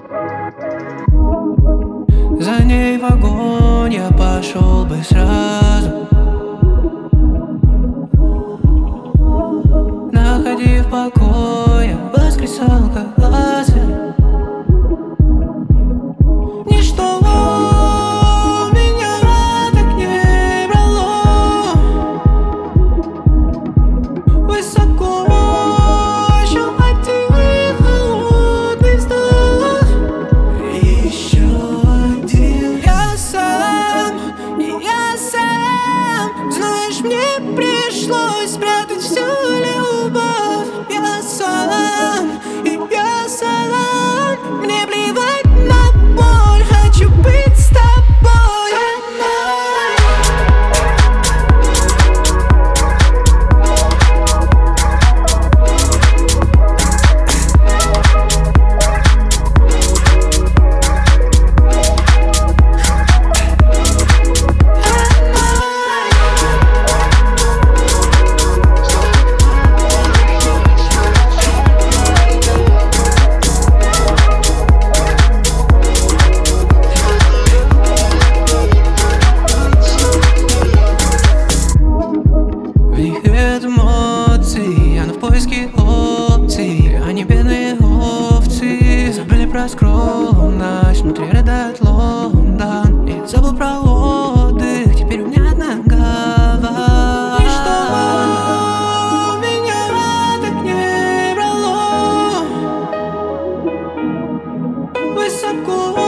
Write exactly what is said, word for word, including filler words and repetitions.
За ней в огонь я пошел бы сразу, находив покой, я воскресал как лазарь. Ничто меня так не брало высоко, еще один холодный вздох. Еще один. Я сам, и я сам. Знаешь, мне пришлось спрятать всю любовь. Я сам, и я сам. Мне плевать на боль, хочу быть с тобой. Вихрит эмоций, она в поиске опций. Они бедные овцы, забыли про скромность. Внутри рыдает Лондон, и забыл про отдых. Теперь у меня одна голова. Ничто меня так не брало высоко.